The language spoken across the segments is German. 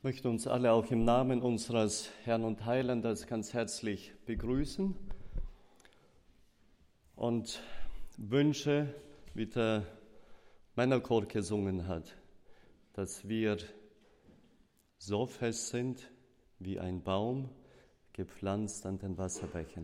Ich möchte uns alle auch im Namen unseres Herrn und Heilandes ganz herzlich begrüßen und wünsche, wie der Männerchor gesungen hat, dass wir so fest sind wie ein Baum, gepflanzt an den Wasserbächen.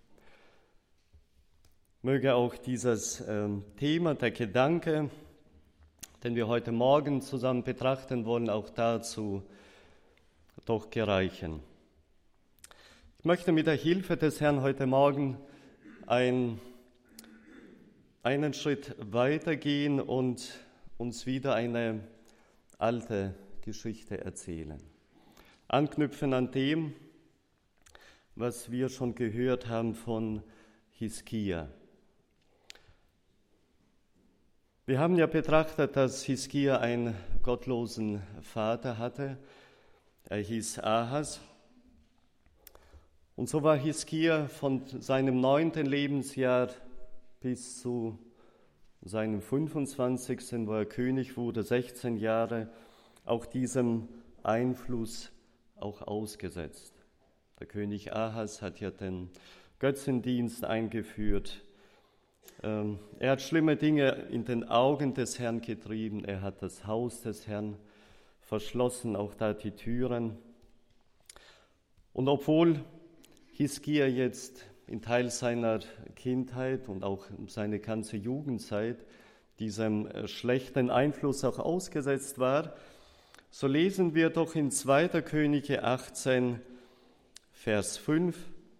Möge auch dieses Thema, der Gedanke, den wir heute Morgen zusammen betrachten wollen, auch dazu doch gereichen. Ich möchte mit der Hilfe des Herrn heute Morgen einen Schritt weitergehen und uns wieder eine alte Geschichte erzählen. Anknüpfen an dem, was wir schon gehört haben von Hiskia. Wir haben ja betrachtet, dass Hiskia einen gottlosen Vater hatte. Er hieß Ahas. Und so war Hiskia von seinem 9. Lebensjahr bis zu seinem 25., wo er König wurde, 16 Jahre, auch diesem Einfluss auch ausgesetzt. Der König Ahas hat ja den Götzendienst eingeführt. Er hat schlimme Dinge in den Augen des Herrn getrieben. Er hat das Haus des Herrn verschlossen, auch da die Türen. Und obwohl Hiskia jetzt in Teil seiner Kindheit und auch seine ganze Jugendzeit diesem schlechten Einfluss auch ausgesetzt war, so lesen wir doch in 2. Könige 18, Vers 5.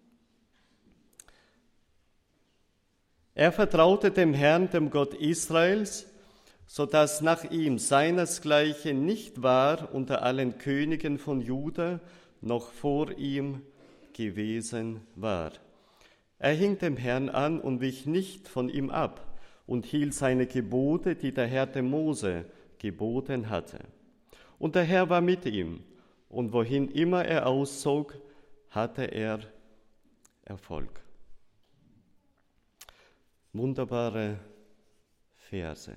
Er vertraute dem Herrn, dem Gott Israels, so dass nach ihm seinesgleichen nicht war unter allen Königen von Juda, noch vor ihm gewesen war. Er hing dem Herrn an und wich nicht von ihm ab und hielt seine Gebote, die der Herr dem Mose geboten hatte. Und der Herr war mit ihm, und wohin immer er auszog, hatte er Erfolg. Wunderbare Verse.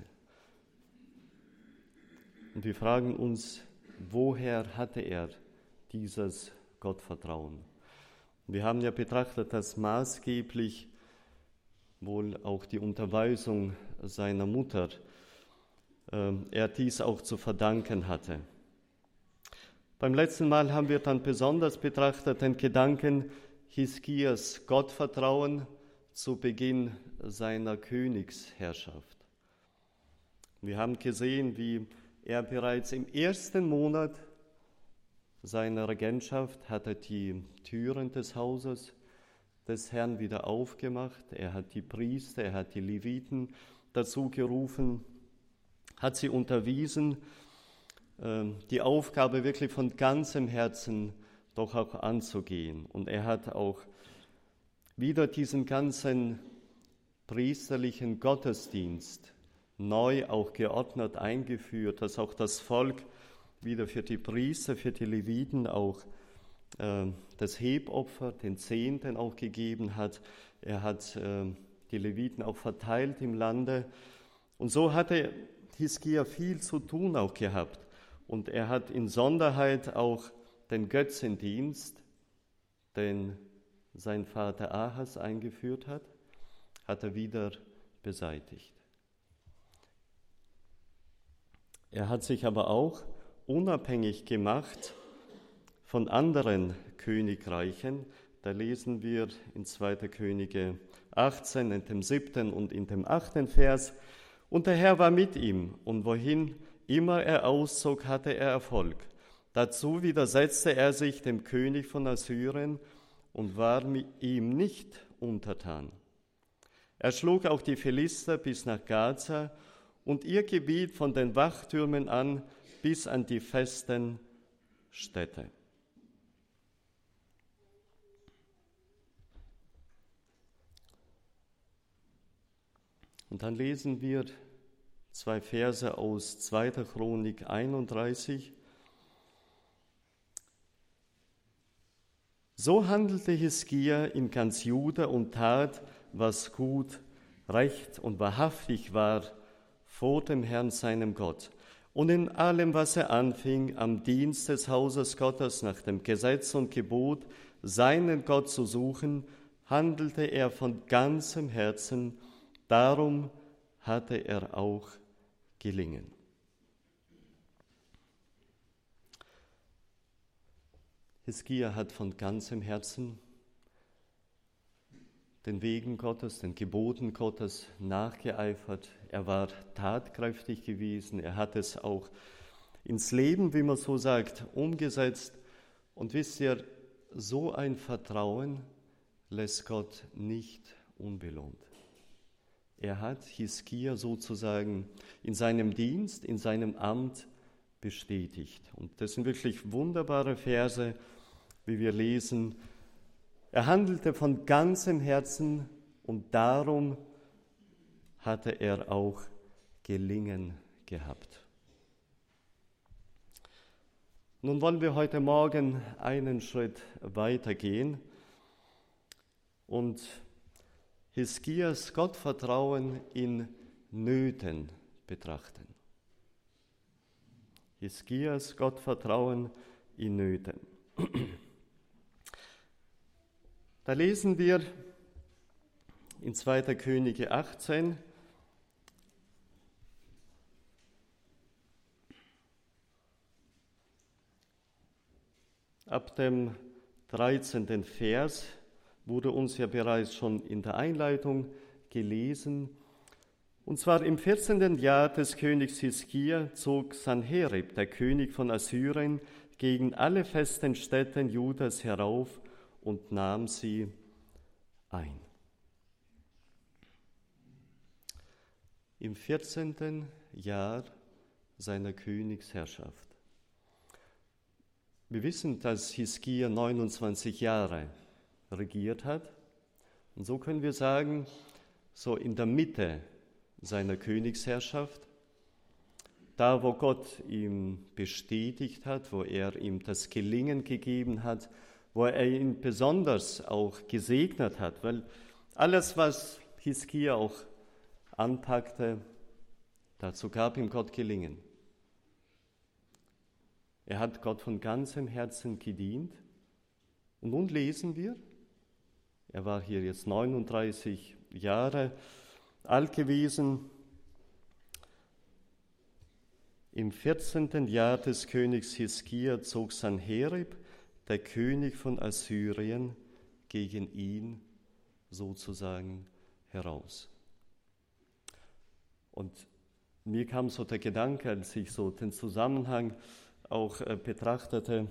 Und wir fragen uns, woher hatte er dieses Gottvertrauen? Wir haben ja betrachtet, dass maßgeblich wohl auch die Unterweisung seiner Mutter er dies auch zu verdanken hatte. Beim letzten Mal haben wir dann besonders betrachtet den Gedanken Hiskias Gottvertrauen zu Beginn seiner Königsherrschaft. Wir haben gesehen, wie er bereits im 1. Monat seiner Regentschaft hat er die Türen des Hauses des Herrn wieder aufgemacht. Er hat die Priester, er hat die Leviten dazu gerufen, hat sie unterwiesen, die Aufgabe wirklich von ganzem Herzen doch auch anzugehen. Und er hat auch wieder diesen ganzen priesterlichen Gottesdienst neu auch geordnet eingeführt, dass auch das Volk wieder für die Priester, für die Leviten auch das Hebopfer, den Zehnten auch gegeben hat. Er hat die Leviten auch verteilt im Lande. Und so hatte Hiskia viel zu tun auch gehabt. Und er hat in Sonderheit auch den Götzendienst, den sein Vater Ahas eingeführt hat er wieder beseitigt. Er hat sich aber auch unabhängig gemacht von anderen Königreichen. Da lesen wir in 2. Könige 18, in dem 7. und in dem 8. Vers. Und der Herr war mit ihm, und wohin immer er auszog, hatte er Erfolg. Dazu widersetzte er sich dem König von Assyrien und war ihm nicht untertan. Er schlug auch die Philister bis nach Gaza und ihr Gebiet von den Wachtürmen an bis an die festen Städte. Und dann lesen wir 2 Verse aus 2. Chronik 31. So handelte Hiskia in ganz Juda und tat, was gut, recht und wahrhaftig war vor dem Herrn, seinem Gott. Und in allem, was er anfing, am Dienst des Hauses Gottes nach dem Gesetz und Gebot, seinen Gott zu suchen, handelte er von ganzem Herzen, darum hatte er auch gelingen. Hiskia hat von ganzem Herzen den Wegen Gottes, den Geboten Gottes nachgeeifert. Er war tatkräftig gewesen. Er hat es auch ins Leben, wie man so sagt, umgesetzt. Und wisst ihr, so ein Vertrauen lässt Gott nicht unbelohnt. Er hat Hiskia sozusagen in seinem Dienst, in seinem Amt bestätigt. Und das sind wirklich wunderbare Verse, wie wir lesen. Er handelte von ganzem Herzen und darum hatte er auch Gelingen gehabt. Nun wollen wir heute Morgen einen Schritt weitergehen und Hiskias Gottvertrauen in Nöten betrachten. Hiskias Gottvertrauen in Nöten. Da lesen wir in 2. Könige 18, ab dem 13. Vers, wurde uns ja bereits schon in der Einleitung gelesen. Und zwar im 14. Jahr des Königs Hiskia zog Sanherib, der König von Assyrien, gegen alle festen Städte Judas herauf und nahm sie ein. Im 14. Jahr seiner Königsherrschaft. Wir wissen, dass Hiskia 29 Jahre regiert hat. Und so können wir sagen, so in der Mitte seiner Königsherrschaft, da wo Gott ihm bestätigt hat, wo er ihm das Gelingen gegeben hat, wo er ihn besonders auch gesegnet hat, weil alles, was Hiskia auch anpackte, dazu gab ihm Gott Gelingen. Er hat Gott von ganzem Herzen gedient. Und nun lesen wir, er war hier jetzt 39 Jahre alt gewesen. Im 14. Jahr des Königs Hiskia zog Sanherib, der König von Assyrien, gegen ihn sozusagen heraus. Und mir kam so der Gedanke, als ich so den Zusammenhang auch betrachtete,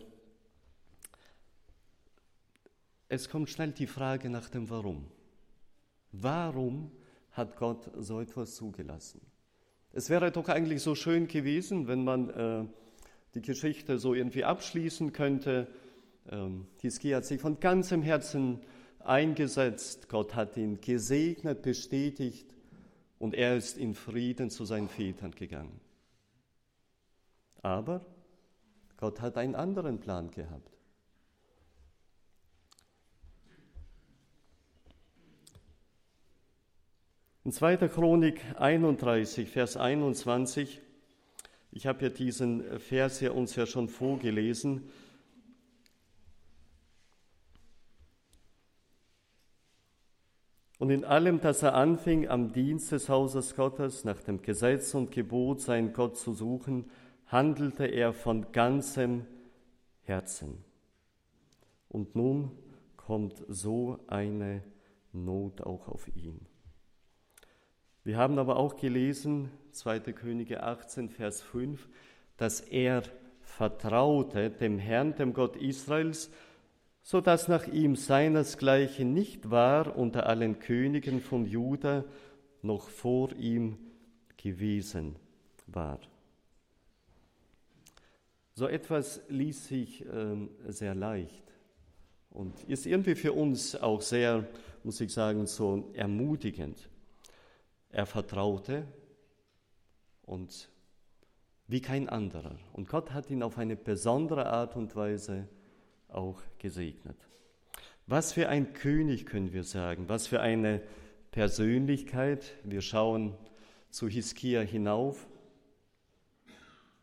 es kommt schnell die Frage nach dem Warum. Warum hat Gott so etwas zugelassen? Es wäre doch eigentlich so schön gewesen, wenn man die Geschichte so irgendwie abschließen könnte. Hiskia hat sich von ganzem Herzen eingesetzt, Gott hat ihn gesegnet, bestätigt und er ist in Frieden zu seinen Vätern gegangen. Aber Gott hat einen anderen Plan gehabt. In 2. Chronik 31, Vers 21, ich habe ja diesen Vers hier uns ja schon vorgelesen. Und in allem, dass er anfing, am Dienst des Hauses Gottes, nach dem Gesetz und Gebot, seinen Gott zu suchen, handelte er von ganzem Herzen. Und nun kommt so eine Not auch auf ihn. Wir haben aber auch gelesen, 2. Könige 18, Vers 5, dass er vertraute dem Herrn, dem Gott Israels, so dass nach ihm seinesgleichen nicht war unter allen Königen von Juda, noch vor ihm gewesen war. So etwas liest sich sehr leicht und ist irgendwie für uns auch sehr, muss ich sagen, so ermutigend. Er vertraute und wie kein anderer. Und Gott hat ihn auf eine besondere Art und Weise auch gesegnet. Was für ein König, können wir sagen, was für eine Persönlichkeit. Wir schauen zu Hiskia hinauf.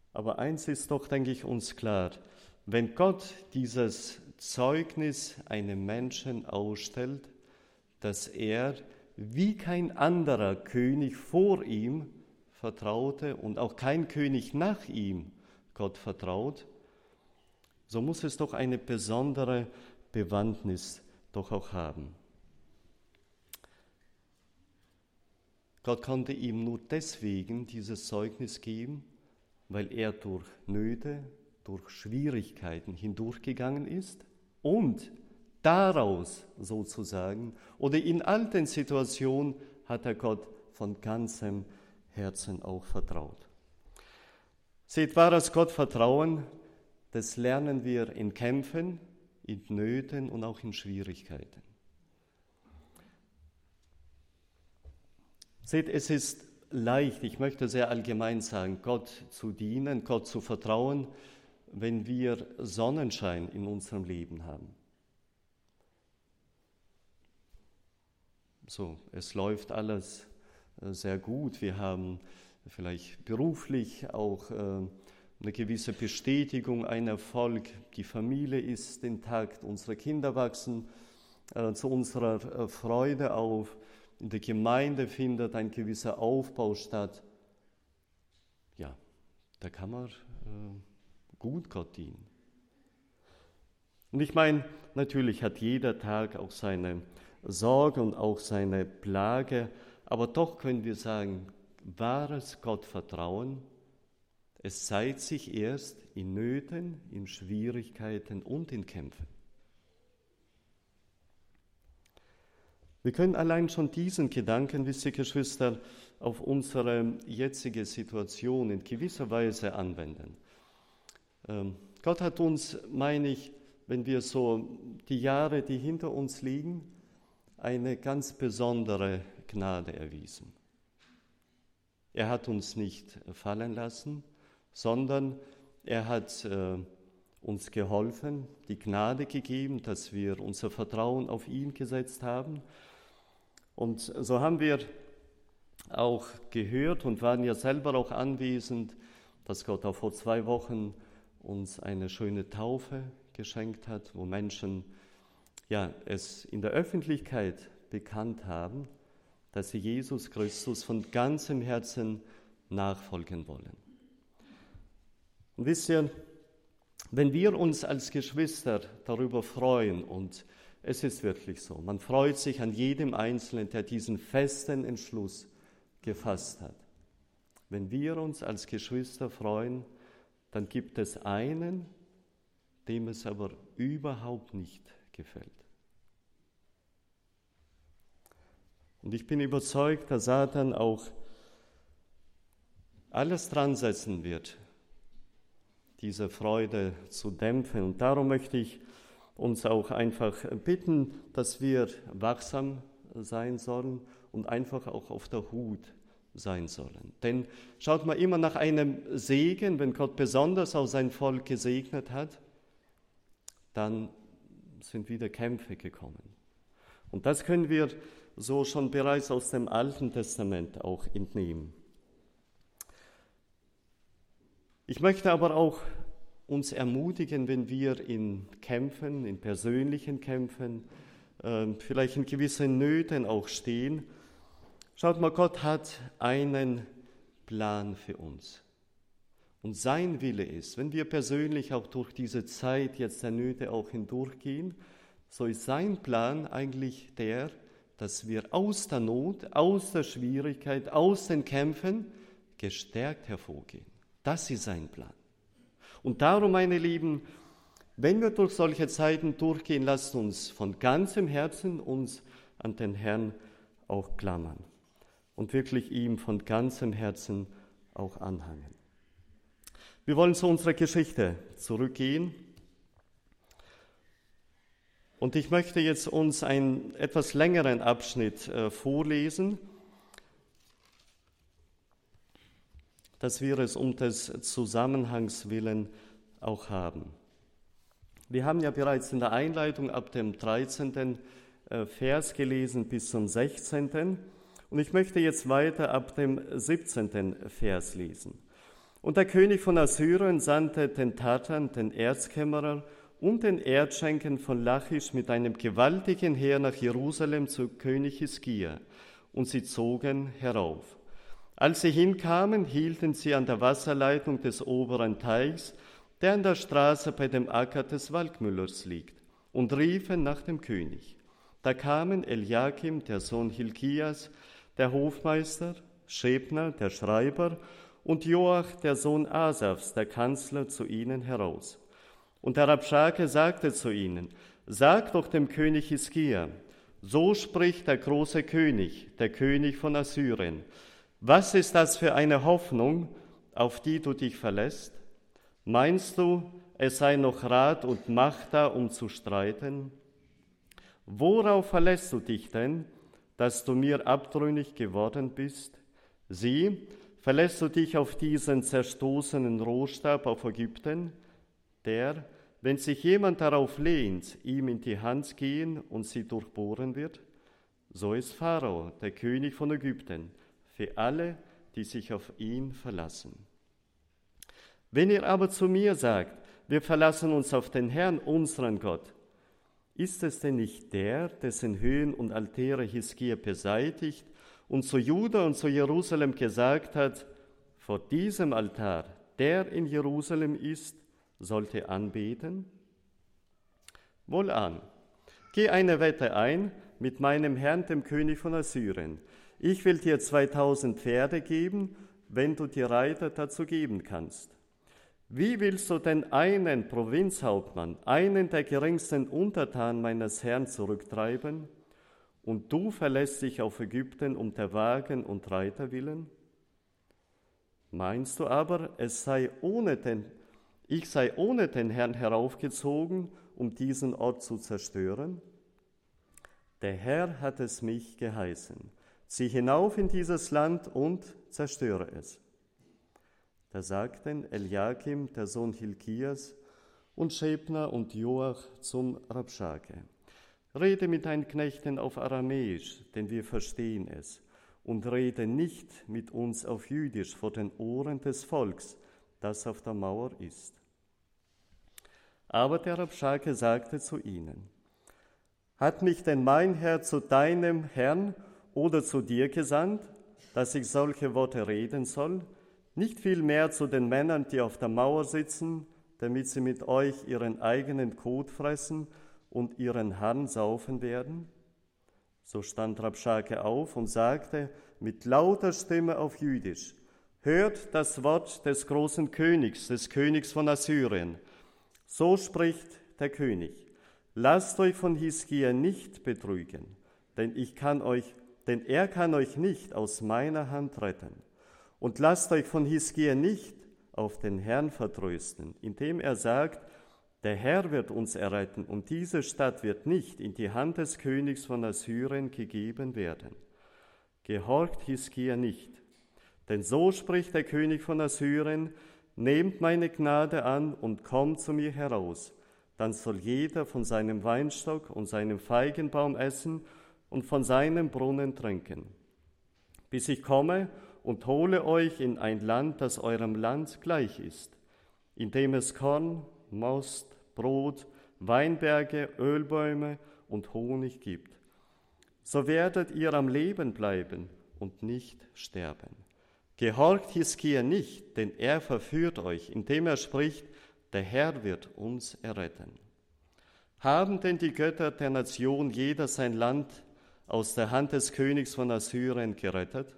Aber eins ist doch, denke ich, uns klar: Wenn Gott dieses Zeugnis einem Menschen ausstellt, dass er wie kein anderer König vor ihm vertraute und auch kein König nach ihm Gott vertraut, so muss es doch eine besondere Bewandtnis doch auch haben. Gott konnte ihm nur deswegen dieses Zeugnis geben, weil er durch Nöte, durch Schwierigkeiten hindurchgegangen ist und daraus sozusagen oder in all den Situationen hat er Gott von ganzem Herzen auch vertraut. Seht, wahres Gottvertrauen, das lernen wir in Kämpfen, in Nöten und auch in Schwierigkeiten. Seht, es ist leicht, ich möchte sehr allgemein sagen, Gott zu dienen, Gott zu vertrauen, wenn wir Sonnenschein in unserem Leben haben. So, es läuft alles sehr gut. Wir haben vielleicht beruflich auch eine gewisse Bestätigung, einen Erfolg. Die Familie ist intakt, unsere Kinder wachsen zu unserer Freude auf. In der Gemeinde findet ein gewisser Aufbau statt. Ja, da kann man gut Gott dienen. Und ich meine, natürlich hat jeder Tag auch seine Sorge und auch seine Plage, aber doch können wir sagen, wahres Gottvertrauen, es zeigt sich erst in Nöten, in Schwierigkeiten und in Kämpfen. Wir können allein schon diesen Gedanken, wisst ihr, Geschwister, auf unsere jetzige Situation in gewisser Weise anwenden. Gott hat uns, meine ich, wenn wir so die Jahre, die hinter uns liegen, eine ganz besondere Gnade erwiesen. Er hat uns nicht fallen lassen, sondern er hat uns geholfen, die Gnade gegeben, dass wir unser Vertrauen auf ihn gesetzt haben. Und so haben wir auch gehört und waren ja selber auch anwesend, dass Gott auch vor 2 Wochen uns eine schöne Taufe geschenkt hat, wo Menschen es in der Öffentlichkeit bekannt haben, dass sie Jesus Christus von ganzem Herzen nachfolgen wollen. Und wisst ihr, wenn wir uns als Geschwister darüber freuen, und es ist wirklich so, man freut sich an jedem Einzelnen, der diesen festen Entschluss gefasst hat. Wenn wir uns als Geschwister freuen, dann gibt es einen, dem es aber überhaupt nicht gefällt. Und ich bin überzeugt, dass Satan auch alles dran setzen wird, diese Freude zu dämpfen. Und darum möchte ich uns auch einfach bitten, dass wir wachsam sein sollen und einfach auch auf der Hut sein sollen. Denn schaut mal, immer nach einem Segen, wenn Gott besonders auch sein Volk gesegnet hat, dann sind wieder Kämpfe gekommen. Und das können wir so schon bereits aus dem Alten Testament auch entnehmen. Ich möchte aber auch uns ermutigen, wenn wir in Kämpfen, in persönlichen Kämpfen, vielleicht in gewissen Nöten auch stehen. Schaut mal, Gott hat einen Plan für uns. Und sein Wille ist, wenn wir persönlich auch durch diese Zeit jetzt der Nöte auch hindurchgehen, so ist sein Plan eigentlich der, dass wir aus der Not, aus der Schwierigkeit, aus den Kämpfen gestärkt hervorgehen. Das ist sein Plan. Und darum, meine Lieben, wenn wir durch solche Zeiten durchgehen, lasst uns von ganzem Herzen uns an den Herrn auch klammern und wirklich ihm von ganzem Herzen auch anhangen. Wir wollen zu unserer Geschichte zurückgehen. Und ich möchte jetzt uns einen etwas längeren Abschnitt vorlesen, dass wir es um des Zusammenhangs willen auch haben. Wir haben ja bereits in der Einleitung ab dem 13. Vers gelesen bis zum 16. Und ich möchte jetzt weiter ab dem 17. Vers lesen. Und der König von Assyrien sandte den Tatern, den Erzkämmerer und den Erzschenken von Lachisch mit einem gewaltigen Heer nach Jerusalem zu König Hiskia, und sie zogen herauf. Als sie hinkamen, hielten sie an der Wasserleitung des oberen Teichs, der an der Straße bei dem Acker des Waldmüllers liegt, und riefen nach dem König. Da kamen Eliakim, der Sohn Hilkias, der Hofmeister, Schebna, der Schreiber, und Joach, der Sohn Asafs, der Kanzler, zu ihnen heraus. Und der Rabschake sagte zu ihnen: Sag doch dem König Hiskia, so spricht der große König, der König von Assyrien: Was ist das für eine Hoffnung, auf die du dich verlässt? Meinst du, es sei noch Rat und Macht da, um zu streiten? Worauf verlässt du dich denn, dass du mir abtrünnig geworden bist? Sieh, verlässt du dich auf diesen zerstoßenen Rohstab auf Ägypten, der, wenn sich jemand darauf lehnt, ihm in die Hand gehen und sie durchbohren wird? So ist Pharao, der König von Ägypten, für alle, die sich auf ihn verlassen. Wenn ihr aber zu mir sagt, wir verlassen uns auf den Herrn, unseren Gott, ist es denn nicht der, dessen Höhen und Altäre Hiskia beseitigt und zu Juda und zu Jerusalem gesagt hat: Vor diesem Altar, der in Jerusalem ist, sollte anbeten? Wohlan, geh eine Wette ein mit meinem Herrn, dem König von Assyrien. Ich will dir 2000 Pferde geben, wenn du die Reiter dazu geben kannst. Wie willst du denn einen Provinzhauptmann, einen der geringsten Untertanen meines Herrn zurücktreiben? Und du verlässt dich auf Ägypten um der Wagen und Reiter willen? Meinst du aber, ich sei ohne den Herrn heraufgezogen, um diesen Ort zu zerstören? Der Herr hat es mich geheißen: Zieh hinauf in dieses Land und zerstöre es. Da sagten Eliakim, der Sohn Hilkias, und Schebna und Joach zum Rabschake: Rede mit deinen Knechten auf Aramäisch, denn wir verstehen es, und rede nicht mit uns auf Jüdisch vor den Ohren des Volks, das auf der Mauer ist. Aber der Rabschake sagte zu ihnen: Hat mich denn mein Herr zu deinem Herrn oder zu dir gesandt, dass ich solche Worte reden soll? Nicht vielmehr zu den Männern, die auf der Mauer sitzen, damit sie mit euch ihren eigenen Kot fressen und ihren Harn saufen werden? So stand Rabschake auf und sagte mit lauter Stimme auf Jüdisch: Hört das Wort des großen Königs, des Königs von Assyrien. So spricht der König: Lasst euch von Hiskia nicht betrügen, denn er kann euch nicht aus meiner Hand retten. Und lasst euch von Hiskia nicht auf den Herrn vertrösten, indem er sagt: Der Herr wird uns erretten, und diese Stadt wird nicht in die Hand des Königs von Assyrien gegeben werden. Gehorcht Hiskia nicht, denn so spricht der König von Assyrien: Nehmt meine Gnade an und kommt zu mir heraus, dann soll jeder von seinem Weinstock und seinem Feigenbaum essen und von seinem Brunnen trinken, bis ich komme und hole euch in ein Land, das eurem Land gleich ist, in dem es Korn, Most, Brot, Weinberge, Ölbäume und Honig gibt. So werdet ihr am Leben bleiben und nicht sterben. Gehorcht Hiskia nicht, denn er verführt euch, indem er spricht: Der Herr wird uns erretten. Haben denn die Götter der Nation jeder sein Land aus der Hand des Königs von Assyrien gerettet?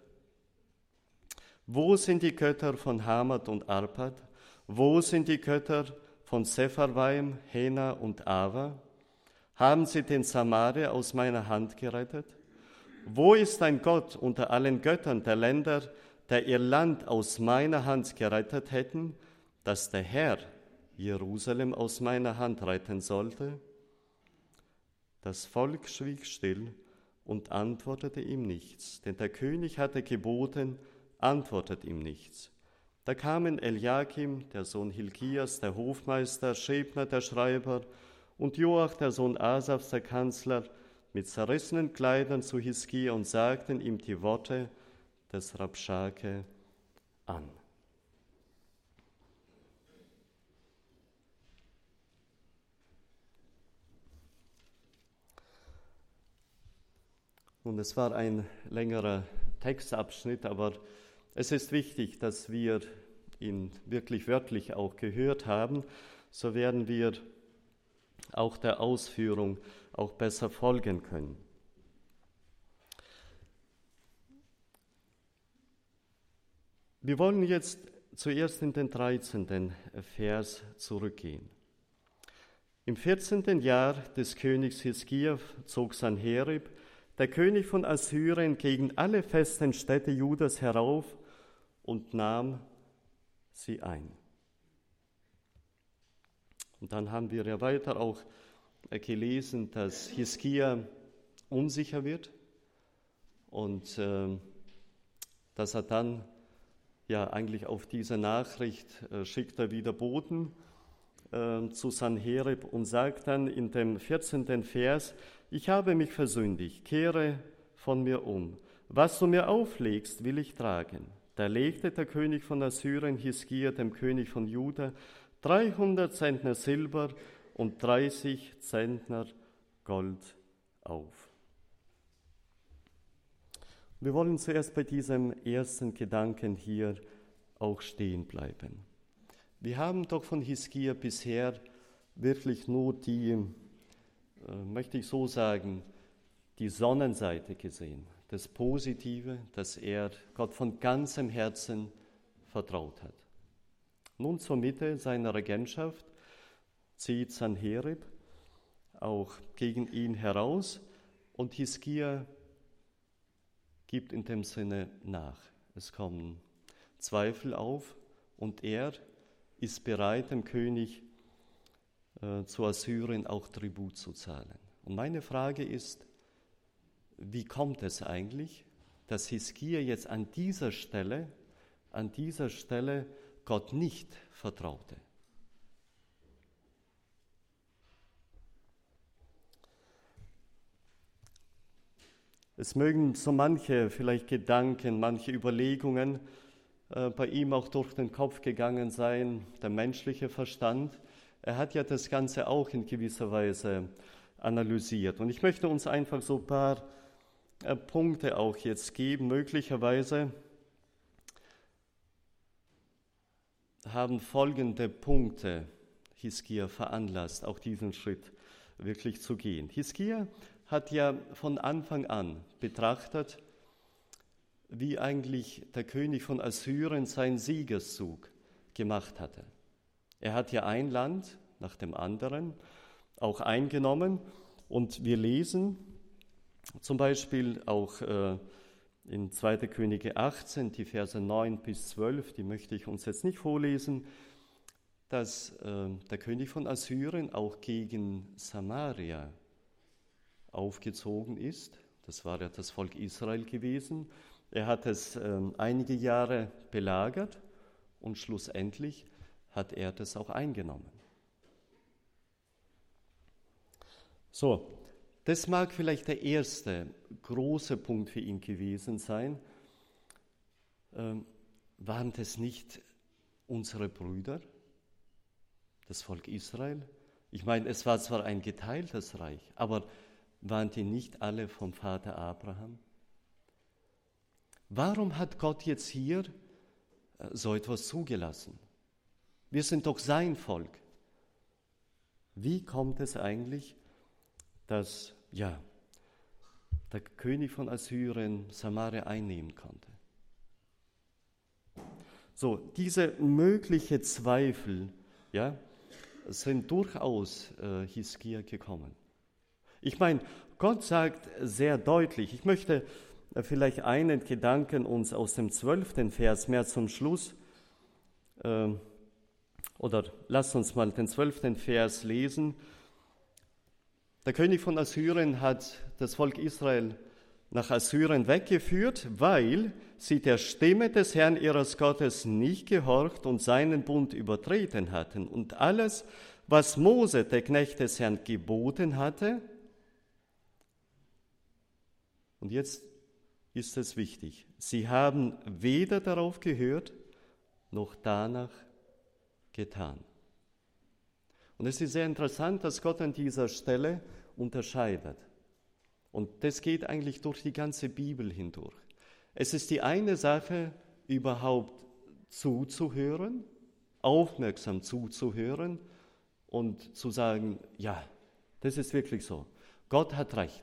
Wo sind die Götter von Hamat und Arpad? Wo sind die Götter von Sepharvaim, Hena und Ava? Haben sie den Samaria aus meiner Hand gerettet? Wo ist ein Gott unter allen Göttern der Länder, der ihr Land aus meiner Hand gerettet hätten, dass der Herr Jerusalem aus meiner Hand retten sollte? Das Volk schwieg still und antwortete ihm nichts, denn der König hatte geboten: Antwortet ihm nichts. Da kamen Eliakim, der Sohn Hilkias, der Hofmeister, Schebna, der Schreiber, und Joach, der Sohn Asafs, der Kanzler, mit zerrissenen Kleidern zu Hiskia und sagten ihm die Worte des Rabschake an. Und es war ein längerer Textabschnitt, aber es ist wichtig, dass wir ihn wirklich wörtlich auch gehört haben, so werden wir auch der Ausführung auch besser folgen können. Wir wollen jetzt zuerst in den 13. Vers zurückgehen. Im 14. Jahr des Königs Hiskia zog Sanherib, der König von Assyrien, gegen alle festen Städte Judas herauf und nahm sie ein. Und dann haben wir ja weiter auch gelesen, dass Hiskia unsicher wird und dass er dann ja eigentlich auf diese Nachricht schickt er wieder Boten zu Sanherib und sagt dann in dem 14. Vers: Ich habe mich versündigt, kehre von mir um. Was du mir auflegst, will ich tragen. Da legte der König von Assyrien Hiskia dem König von Juda 300 Zentner Silber und 30 Zentner Gold auf. Wir wollen zuerst bei diesem ersten Gedanken hier auch stehen bleiben. Wir haben doch von Hiskia bisher wirklich nur die, möchte ich so sagen, die Sonnenseite gesehen, das Positive, dass er Gott von ganzem Herzen vertraut hat. Nun zur Mitte seiner Regentschaft zieht Sanherib auch gegen ihn heraus und Hiskia gibt in dem Sinne nach. Es kommen Zweifel auf und er ist bereit, dem König zu Assyrien auch Tribut zu zahlen. Und meine Frage ist, wie kommt es eigentlich, dass Hiskia jetzt an dieser Stelle Gott nicht vertraute? Es mögen so manche vielleicht Gedanken, manche Überlegungen bei ihm auch durch den Kopf gegangen sein, der menschliche Verstand. Er hat ja das Ganze auch in gewisser Weise analysiert. Und ich möchte uns einfach so ein paar Punkte auch jetzt geben. Möglicherweise haben folgende Punkte Hiskia veranlasst, auch diesen Schritt wirklich zu gehen. Hiskia hat ja von Anfang an betrachtet, wie eigentlich der König von Assyrien seinen Siegeszug gemacht hatte. Er hat ja ein Land nach dem anderen auch eingenommen und wir lesen zum Beispiel auch in 2. Könige 18, die Verse 9 bis 12, die möchte ich uns jetzt nicht vorlesen, dass der König von Assyrien auch gegen Samaria aufgezogen ist. Das war ja das Volk Israel gewesen. Er hat es einige Jahre belagert und schlussendlich hat er das auch eingenommen. So, das mag vielleicht der erste große Punkt für ihn gewesen sein. Waren das nicht unsere Brüder, das Volk Israel? Ich meine, es war zwar ein geteiltes Reich, aber waren die nicht alle vom Vater Abraham? Warum hat Gott jetzt hier so etwas zugelassen? Wir sind doch sein Volk. Wie kommt es eigentlich, dass der König von Assyrien Samaria einnehmen konnte? So, diese möglichen Zweifel, sind durchaus Hiskia gekommen. Ich meine, Gott sagt sehr deutlich, ich möchte vielleicht einen Gedanken uns aus dem 12. Vers mehr zum Schluss, oder lasst uns mal den 12. Vers lesen. Der König von Assyrien hat das Volk Israel nach Assyrien weggeführt, weil sie der Stimme des Herrn ihres Gottes nicht gehorcht und seinen Bund übertreten hatten. Und alles, was Mose, der Knecht des Herrn, geboten hatte, und jetzt ist es wichtig, sie haben weder darauf gehört, noch danach getan. Und es ist sehr interessant, dass Gott an dieser Stelle unterscheidet. Und das geht eigentlich durch die ganze Bibel hindurch. Es ist die eine Sache, überhaupt zuzuhören, aufmerksam zuzuhören und zu sagen, ja, das ist wirklich so. Gott hat recht.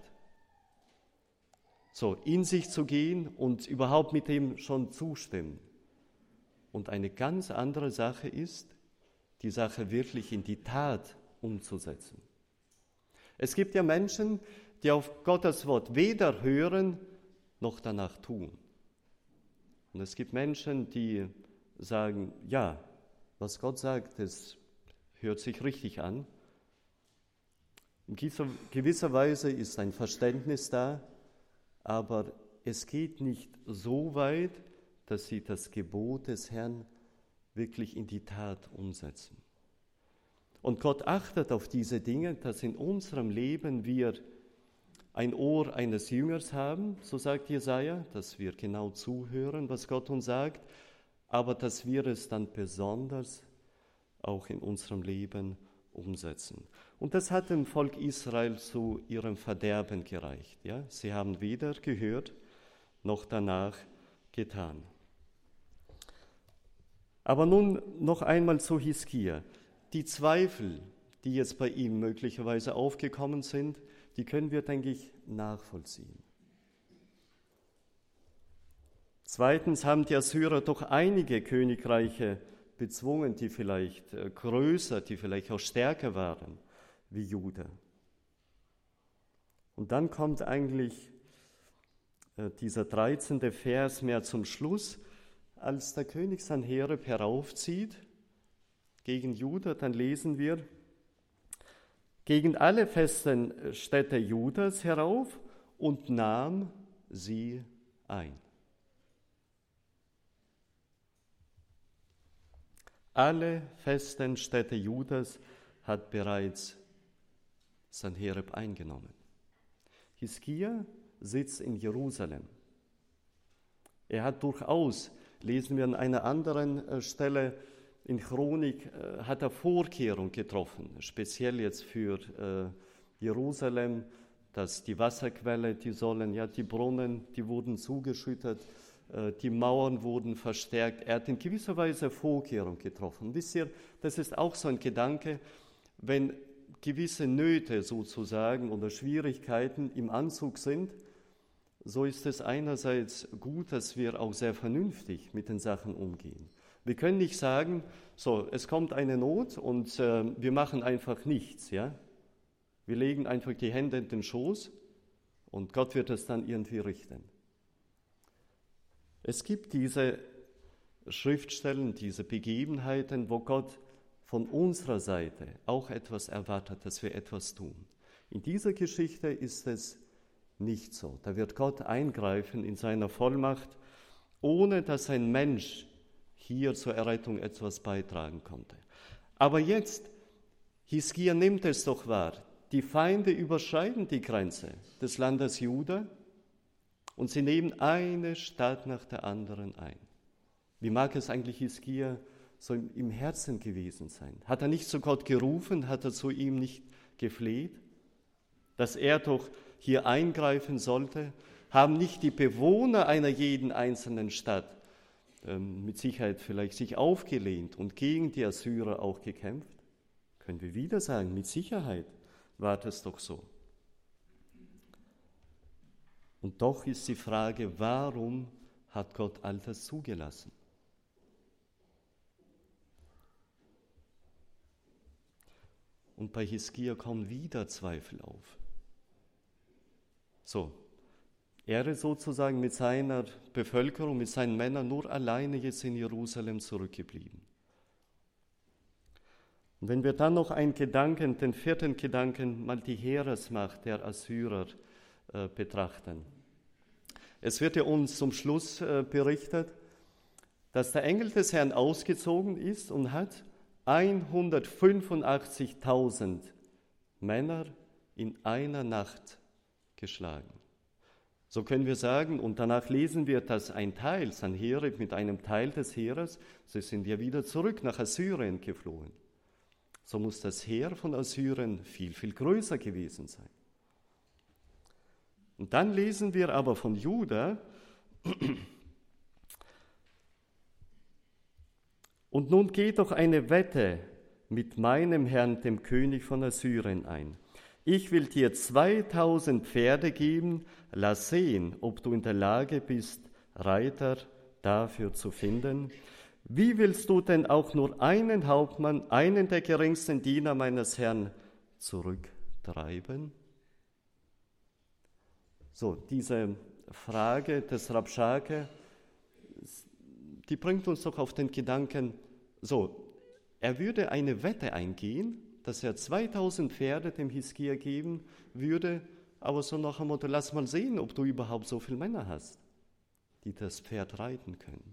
So, in sich zu gehen und überhaupt mit dem schon zustimmen. Und eine ganz andere Sache ist, die Sache wirklich in die Tat umzusetzen. Es gibt ja Menschen, die auf Gottes Wort weder hören noch danach tun. Und es gibt Menschen, die sagen, ja, was Gott sagt, das hört sich richtig an. In gewisser Weise ist ein Verständnis da, aber es geht nicht so weit, dass sie das Gebot des Herrn wirklich in die Tat umsetzen. Und Gott achtet auf diese Dinge, dass in unserem Leben wir ein Ohr eines Jüngers haben, so sagt Jesaja, dass wir genau zuhören, was Gott uns sagt, aber dass wir es dann besonders auch in unserem Leben umsetzen. Und das hat dem Volk Israel zu ihrem Verderben gereicht. Ja? Sie haben weder gehört noch danach getan. Aber nun noch einmal zu Hiskia. Die Zweifel, die jetzt bei ihm möglicherweise aufgekommen sind, die können wir, denke ich, nachvollziehen. Zweitens haben die Assyrer doch einige Königreiche bezwungen, die vielleicht größer, die vielleicht auch stärker waren wie Juda. Und dann kommt eigentlich dieser 13. Vers mehr zum Schluss, als der König Sanherib heraufzieht gegen Juda, dann lesen wir, gegen alle festen Städte Judas herauf und nahm sie ein. Alle festen Städte Judas hat bereits Sanherib eingenommen. Hiskia sitzt in Jerusalem. Er hat durchaus, lesen wir an einer anderen Stelle in Chronik, hat er Vorkehrungen getroffen, speziell jetzt für Jerusalem, dass die Wasserquelle, die Brunnen, die wurden zugeschüttet, die Mauern wurden verstärkt. Er hat in gewisser Weise Vorkehrungen getroffen. Wisst ihr, das ist auch so ein Gedanke, wenn gewisse Nöte sozusagen oder Schwierigkeiten im Anzug sind, so ist es einerseits gut, dass wir auch sehr vernünftig mit den Sachen umgehen. Wir können nicht sagen, so, es kommt eine Not und wir machen einfach nichts. Ja? Wir legen einfach die Hände in den Schoß und Gott wird es dann irgendwie richten. Es gibt diese Schriftstellen, diese Begebenheiten, wo Gott von unserer Seite auch etwas erwartet, dass wir etwas tun. In dieser Geschichte ist es nicht so. Da wird Gott eingreifen in seiner Vollmacht, ohne dass ein Mensch hier zur Errettung etwas beitragen konnte. Aber jetzt, Hiskia nimmt es doch wahr, die Feinde überschreiten die Grenze des Landes Juda und sie nehmen eine Stadt nach der anderen ein. Wie mag es eigentlich Hiskia so im Herzen gewesen sein? Hat er nicht zu Gott gerufen, hat er zu ihm nicht gefleht, dass er doch hier eingreifen sollte? Haben nicht die Bewohner einer jeden einzelnen Stadt mit Sicherheit vielleicht sich aufgelehnt und gegen die Assyrer auch gekämpft? Können wir wieder sagen, mit Sicherheit war das doch so. Und doch ist die Frage, warum hat Gott all das zugelassen? Und bei Hiskia kommen wieder Zweifel auf. So, er ist sozusagen mit seiner Bevölkerung, mit seinen Männern nur alleine jetzt in Jerusalem zurückgeblieben. Und wenn wir dann noch einen Gedanken, den vierten Gedanken, mal die Heeresmacht der Assyrer betrachten. Es wird ja uns zum Schluss berichtet, dass der Engel des Herrn ausgezogen ist und hat 185.000 Männer in einer Nacht geschlagen. So können wir sagen, und danach lesen wir, dass ein Teil, Sanherib mit einem Teil des Heeres, sie sind ja wieder zurück nach Assyrien geflohen. So muss das Heer von Assyrien viel, viel größer gewesen sein. Und dann lesen wir aber von Juda: Und nun geht doch eine Wette mit meinem Herrn, dem König von Assyrien, ein. Ich will dir 2000 Pferde geben, lass sehen, ob du in der Lage bist, Reiter dafür zu finden. Wie willst du denn auch nur einen Hauptmann, einen der geringsten Diener meines Herrn, zurücktreiben? So, diese Frage des Rabschake, die bringt uns doch auf den Gedanken, so, er würde eine Wette eingehen, dass er 2000 Pferde dem Hiskia geben würde, aber so nach dem Motto: Lass mal sehen, ob du überhaupt so viele Männer hast, die das Pferd reiten können.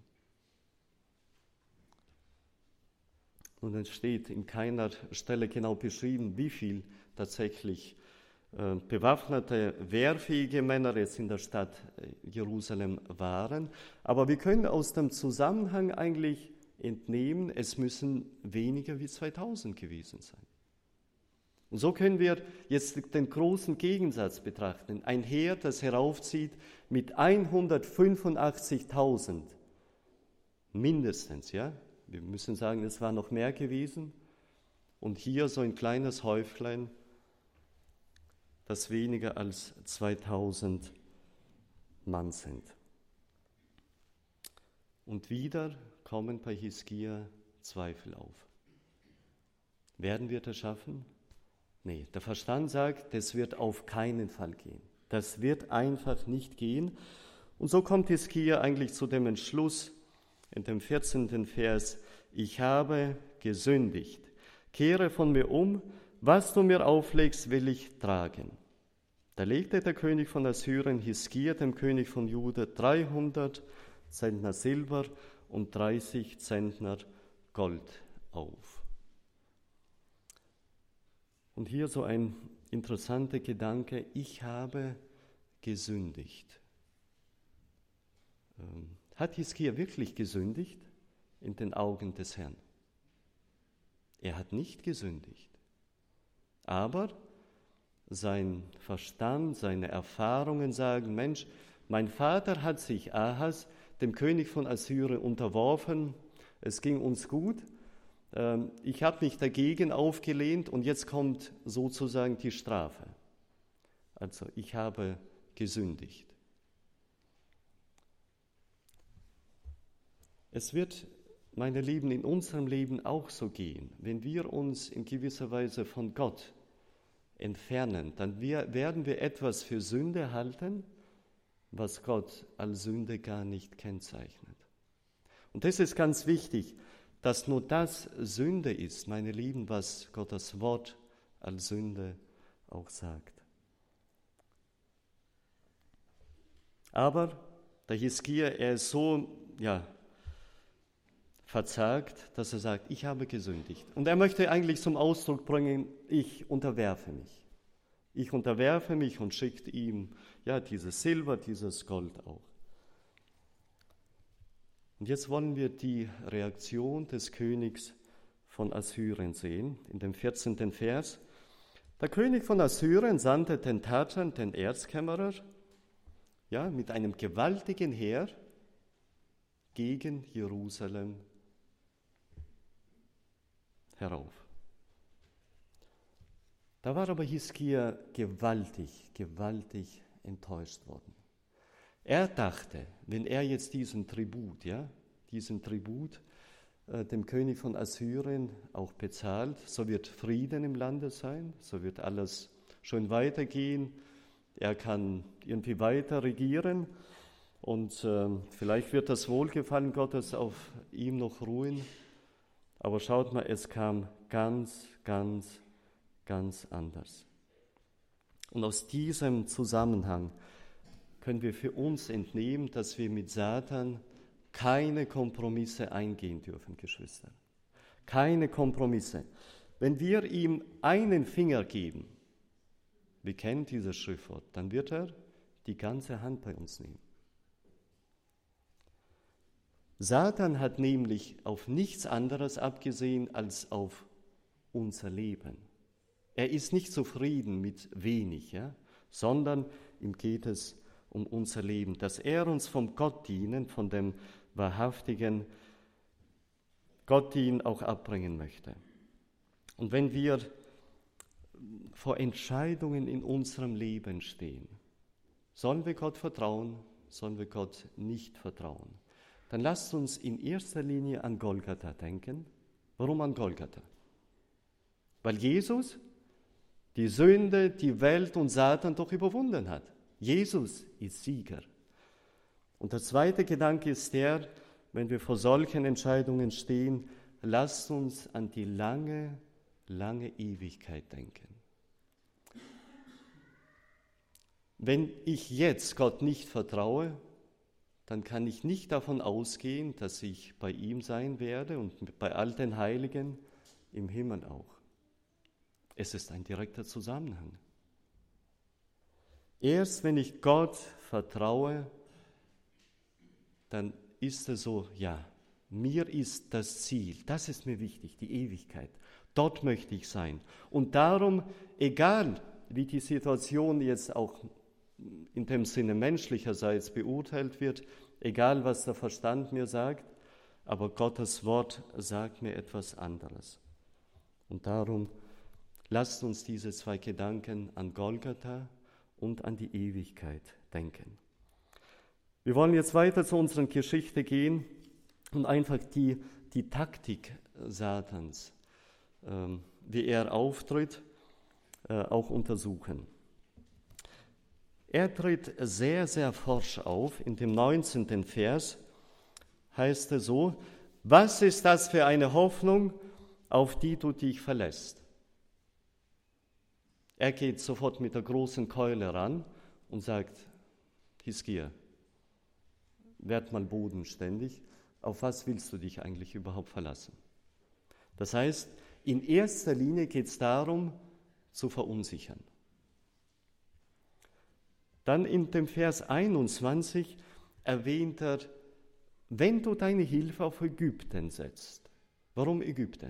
Und es steht in keiner Stelle genau beschrieben, wie viel tatsächlich bewaffnete, wehrfähige Männer jetzt in der Stadt Jerusalem waren. Aber wir können aus dem Zusammenhang eigentlich entnehmen, es müssen weniger wie 2000 gewesen sein. Und so können wir jetzt den großen Gegensatz betrachten. Ein Heer, das heraufzieht mit 185.000 mindestens, ja. Wir müssen sagen, es war noch mehr gewesen. Und hier so ein kleines Häuflein, das weniger als 2000 Mann sind. Und wieder kommen bei Hiskia Zweifel auf. Werden wir das schaffen? Nee, der Verstand sagt, das wird auf keinen Fall gehen. Das wird einfach nicht gehen. Und so kommt Hiskia eigentlich zu dem Entschluss in dem 14. Vers: Ich habe gesündigt. Kehre von mir um, was du mir auflegst, will ich tragen. Da legte der König von Assyrien Hiskia, dem König von Juda, 300 Zentner Silber und 30 Zentner Gold auf. Und hier so ein interessanter Gedanke: Ich habe gesündigt. Hat Hiskia wirklich gesündigt in den Augen des Herrn? Er hat nicht gesündigt. Aber sein Verstand, seine Erfahrungen sagen: Mensch, mein Vater hat sich Ahas, dem König von Assyrien, unterworfen. Es ging uns gut. Ich habe mich dagegen aufgelehnt und jetzt kommt sozusagen die Strafe. Also ich habe gesündigt. Es wird, meine Lieben, in unserem Leben auch so gehen. Wenn wir uns in gewisser Weise von Gott entfernen, dann werden wir etwas für Sünde halten, was Gott als Sünde gar nicht kennzeichnet. Und das ist ganz wichtig, dass nur das Sünde ist, meine Lieben, was Gottes Wort als Sünde auch sagt. Aber der Hiskia, er ist so, verzagt, dass er sagt: Ich habe gesündigt. Und er möchte eigentlich zum Ausdruck bringen: Ich unterwerfe mich. Ich unterwerfe mich, und schickt ihm dieses Silber, dieses Gold auch. Und jetzt wollen wir die Reaktion des Königs von Assyrien sehen, in dem 14. Vers. Der König von Assyrien sandte den Tatern, den Erzkämmerer, mit einem gewaltigen Heer gegen Jerusalem herauf. Da war aber Hiskia gewaltig enttäuscht worden. Er dachte, wenn er jetzt diesen Tribut dem König von Assyrien auch bezahlt, so wird Frieden im Lande sein, so wird alles schön weitergehen, er kann irgendwie weiter regieren und vielleicht wird das Wohlgefallen Gottes auf ihm noch ruhen. Aber schaut mal, es kam ganz anders. Und aus diesem Zusammenhang können wir für uns entnehmen, dass wir mit Satan keine Kompromisse eingehen dürfen, Geschwister. Keine Kompromisse. Wenn wir ihm einen Finger geben, wir kennen dieses Schriftwort, dann wird er die ganze Hand bei uns nehmen. Satan hat nämlich auf nichts anderes abgesehen als auf unser Leben. Er ist nicht zufrieden mit wenig, sondern ihm geht es um unser Leben, dass er uns vom Gott dienen, von dem wahrhaftigen Gott ihn auch abbringen möchte. Und wenn wir vor Entscheidungen in unserem Leben stehen, sollen wir Gott vertrauen, sollen wir Gott nicht vertrauen, dann lasst uns in erster Linie an Golgatha denken. Warum an Golgatha? Weil Jesus die Sünde, die Welt und Satan doch überwunden hat. Jesus ist Sieger. Und der zweite Gedanke ist der, wenn wir vor solchen Entscheidungen stehen, lasst uns an die lange, lange Ewigkeit denken. Wenn ich jetzt Gott nicht vertraue, dann kann ich nicht davon ausgehen, dass ich bei ihm sein werde und bei all den Heiligen im Himmel auch. Es ist ein direkter Zusammenhang. Erst wenn ich Gott vertraue, dann ist es so, ja, mir ist das Ziel, das ist mir wichtig, die Ewigkeit. Dort möchte ich sein. Und darum, egal wie die Situation jetzt auch in dem Sinne menschlicherseits beurteilt wird, egal was der Verstand mir sagt, aber Gottes Wort sagt mir etwas anderes. Und darum lasst uns diese zwei Gedanken an Golgatha und an die Ewigkeit denken. Wir wollen jetzt weiter zu unserer Geschichte gehen und einfach die Taktik Satans, wie er auftritt, auch untersuchen. Er tritt sehr, sehr forsch auf. In dem 19. Vers heißt es so: Was ist das für eine Hoffnung, auf die du dich verlässt? Er geht sofort mit der großen Keule ran und sagt: Hiskia, werd mal bodenständig. Auf was willst du dich eigentlich überhaupt verlassen? Das heißt, in erster Linie geht es darum, zu verunsichern. Dann in dem Vers 21 erwähnt er, wenn du deine Hilfe auf Ägypten setzt. Warum Ägypten?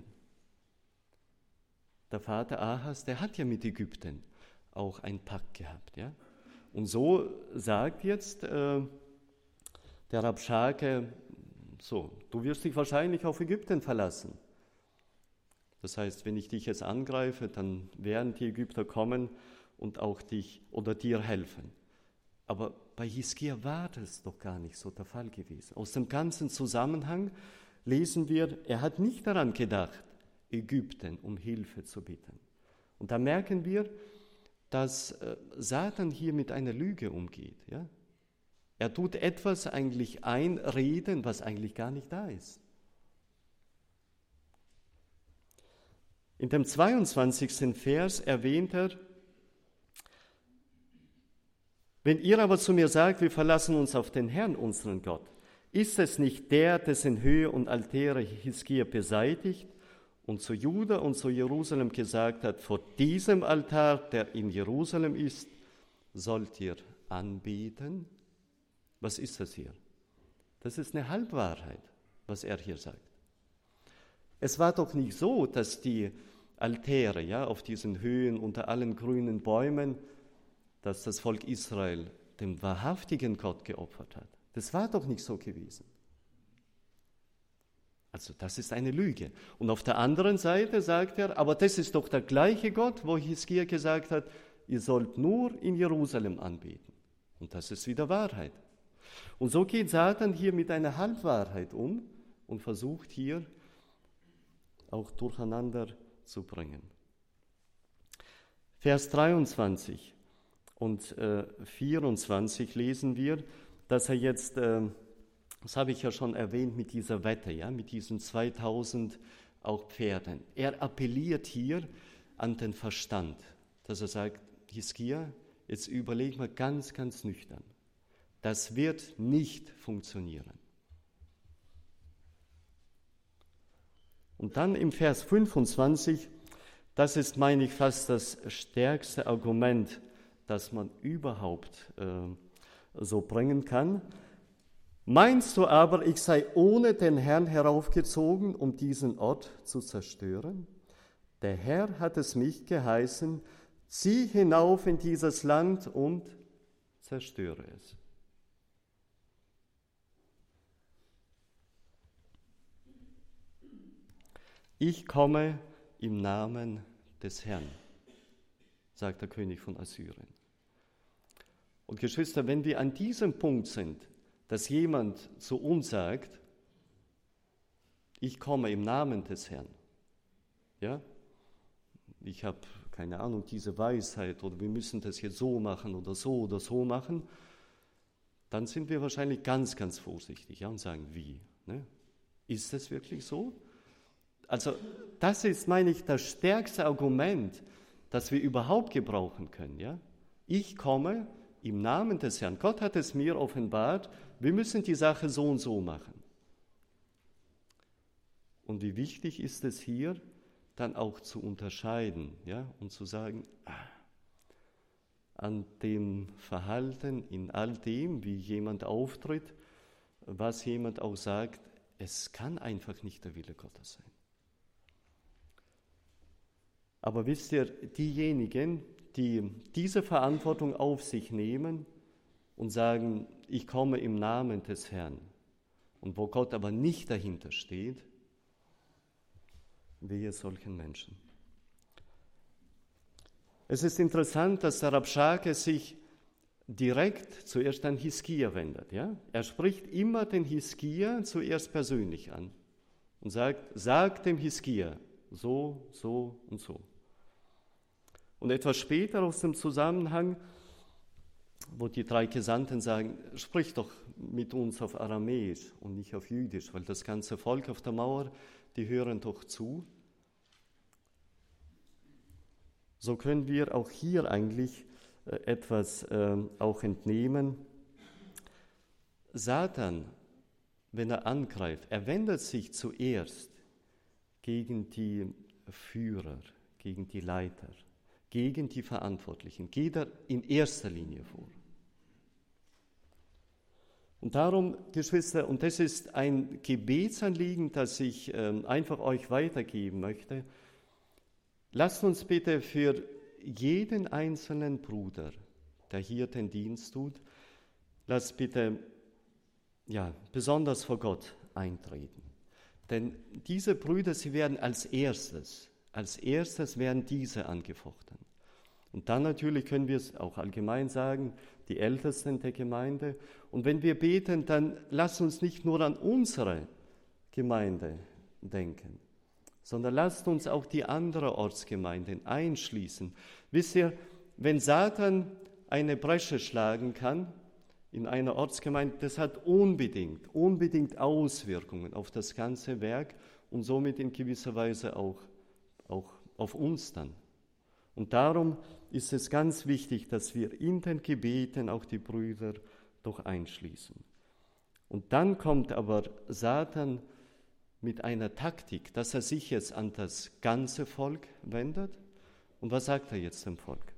Der Vater Ahas, der hat ja mit Ägypten auch einen Pakt gehabt. Ja? Und so sagt jetzt der Rabschake, so, du wirst dich wahrscheinlich auf Ägypten verlassen. Das heißt, wenn ich dich jetzt angreife, dann werden die Ägypter kommen und auch dich oder dir helfen. Aber bei Hiskia war das doch gar nicht so der Fall gewesen. Aus dem ganzen Zusammenhang lesen wir, er hat nicht daran gedacht, Ägypten um Hilfe zu bitten. Und da merken wir, dass Satan hier mit einer Lüge umgeht. Ja? Er tut etwas eigentlich einreden, was eigentlich gar nicht da ist. In dem 22. Vers erwähnt er, wenn ihr aber zu mir sagt, wir verlassen uns auf den Herrn, unseren Gott, ist es nicht der, dessen Höhe und Altäre Hiskia beseitigt und zu Juda und zu Jerusalem gesagt hat, vor diesem Altar, der in Jerusalem ist, sollt ihr anbeten? Was ist das hier? Das ist eine Halbwahrheit, was er hier sagt. Es war doch nicht so, dass die Altäre, ja, auf diesen Höhen unter allen grünen Bäumen, dass das Volk Israel dem wahrhaftigen Gott geopfert hat. Das war doch nicht so gewesen. Also das ist eine Lüge. Und auf der anderen Seite sagt er, aber das ist doch der gleiche Gott, wo Hiskia gesagt hat, ihr sollt nur in Jerusalem anbeten. Und das ist wieder Wahrheit. Und so geht Satan hier mit einer Halbwahrheit um und versucht hier auch durcheinander zu bringen. Vers 23 und 24 lesen wir, dass er jetzt, das habe ich ja schon erwähnt mit dieser Wette, ja, mit diesen 2000 auch Pferden. Er appelliert hier an den Verstand, dass er sagt, Hiskia, jetzt überleg mal ganz, ganz nüchtern. Das wird nicht funktionieren. Und dann im Vers 25, das ist, meine ich, fast das stärkste Argument, das man überhaupt so bringen kann. Meinst du aber, ich sei ohne den Herrn heraufgezogen, um diesen Ort zu zerstören? Der Herr hat es mich geheißen, zieh hinauf in dieses Land und zerstöre es. Ich komme im Namen des Herrn, sagt der König von Assyrien. Und Geschwister, wenn wir an diesem Punkt sind, dass jemand zu uns sagt, ich komme im Namen des Herrn, ja, ich habe keine Ahnung, diese Weisheit oder wir müssen das jetzt so machen oder so machen, dann sind wir wahrscheinlich ganz, ganz vorsichtig, ja, und sagen, wie? Ne? Ist das wirklich so? Also das ist, meine ich, das stärkste Argument, das wir überhaupt gebrauchen können. Ja? Ich komme im Namen des Herrn. Gott hat es mir offenbart, wir müssen die Sache so und so machen. Und wie wichtig ist es hier, dann auch zu unterscheiden, ja? Und zu sagen, an dem Verhalten, in all dem, wie jemand auftritt, was jemand auch sagt, es kann einfach nicht der Wille Gottes sein. Aber wisst ihr, diejenigen, die diese Verantwortung auf sich nehmen und sagen, ich komme im Namen des Herrn, und wo Gott aber nicht dahinter steht, wehe solchen Menschen. Es ist interessant, dass der Rabschake sich direkt zuerst an Hiskia wendet. Ja? Er spricht immer den Hiskia zuerst persönlich an und sagt dem Hiskia so, so und so. Und etwas später aus dem Zusammenhang, wo die 3 Gesandten sagen, sprich doch mit uns auf Aramäisch und nicht auf Jüdisch, weil das ganze Volk auf der Mauer, die hören doch zu. So können wir auch hier eigentlich etwas auch entnehmen. Satan, wenn er angreift, er wendet sich zuerst gegen die Führer, gegen die Leiter, gegen die Verantwortlichen, geht er in erster Linie vor. Und darum, Geschwister, und das ist ein Gebetsanliegen, das ich einfach euch weitergeben möchte, lasst uns bitte für jeden einzelnen Bruder, der hier den Dienst tut, lasst bitte besonders vor Gott eintreten. Denn diese Brüder, sie werden als erstes werden diese angefochten. Und dann natürlich können wir es auch allgemein sagen, die Ältesten der Gemeinde. Und wenn wir beten, dann lasst uns nicht nur an unsere Gemeinde denken, sondern lasst uns auch die anderen Ortsgemeinden einschließen. Wisst ihr, wenn Satan eine Bresche schlagen kann in einer Ortsgemeinde, das hat unbedingt Auswirkungen auf das ganze Werk und somit in gewisser Weise auch auf uns dann. Und darum ist es ganz wichtig, dass wir in den Gebeten auch die Brüder doch einschließen. Und dann kommt aber Satan mit einer Taktik, dass er sich jetzt an das ganze Volk wendet. Und was sagt er jetzt dem Volk?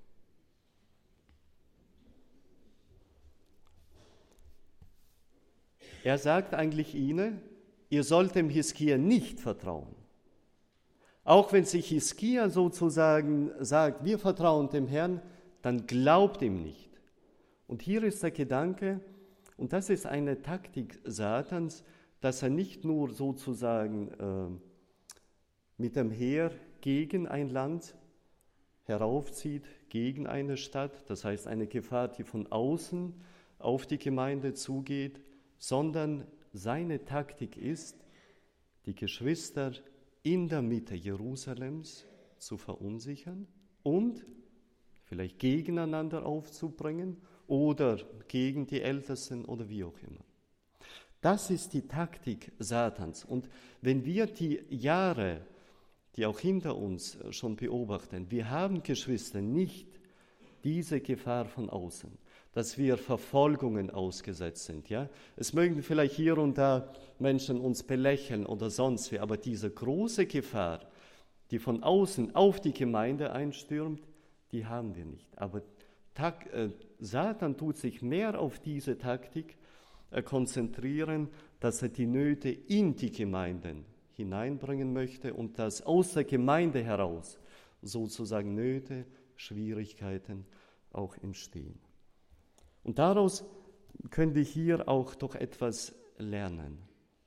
Er sagt eigentlich ihnen, ihr sollt dem Hiskia nicht vertrauen. Auch wenn sich Hiskia sozusagen sagt, wir vertrauen dem Herrn, dann glaubt ihm nicht. Und hier ist der Gedanke, und das ist eine Taktik Satans, dass er nicht nur sozusagen mit dem Heer gegen ein Land heraufzieht, gegen eine Stadt, das heißt eine Gefahr, die von außen auf die Gemeinde zugeht, sondern seine Taktik ist, die Geschwister in der Mitte Jerusalems zu verunsichern und vielleicht gegeneinander aufzubringen oder gegen die Ältesten oder wie auch immer. Das ist die Taktik Satans. Und wenn wir die Jahre, die auch hinter uns schon beobachten, wir haben, Geschwister, nicht diese Gefahr von außen, dass wir Verfolgungen ausgesetzt sind. Ja? Es mögen vielleicht hier und da Menschen uns belächeln oder sonst wie, aber diese große Gefahr, die von außen auf die Gemeinde einstürmt, die haben wir nicht. Aber Satan tut sich mehr auf diese Taktik konzentrieren, dass er die Nöte in die Gemeinden hineinbringen möchte und dass aus der Gemeinde heraus sozusagen Nöte Schwierigkeiten auch entstehen. Und daraus können wir hier auch doch etwas lernen.